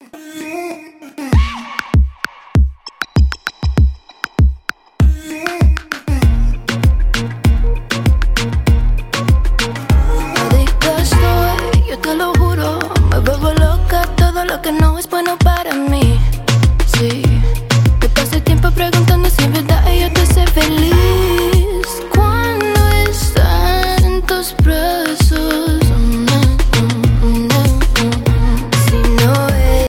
Adicta estoy, yo te lo juro. Me vuelvo loca, todo lo que no es bueno para mí.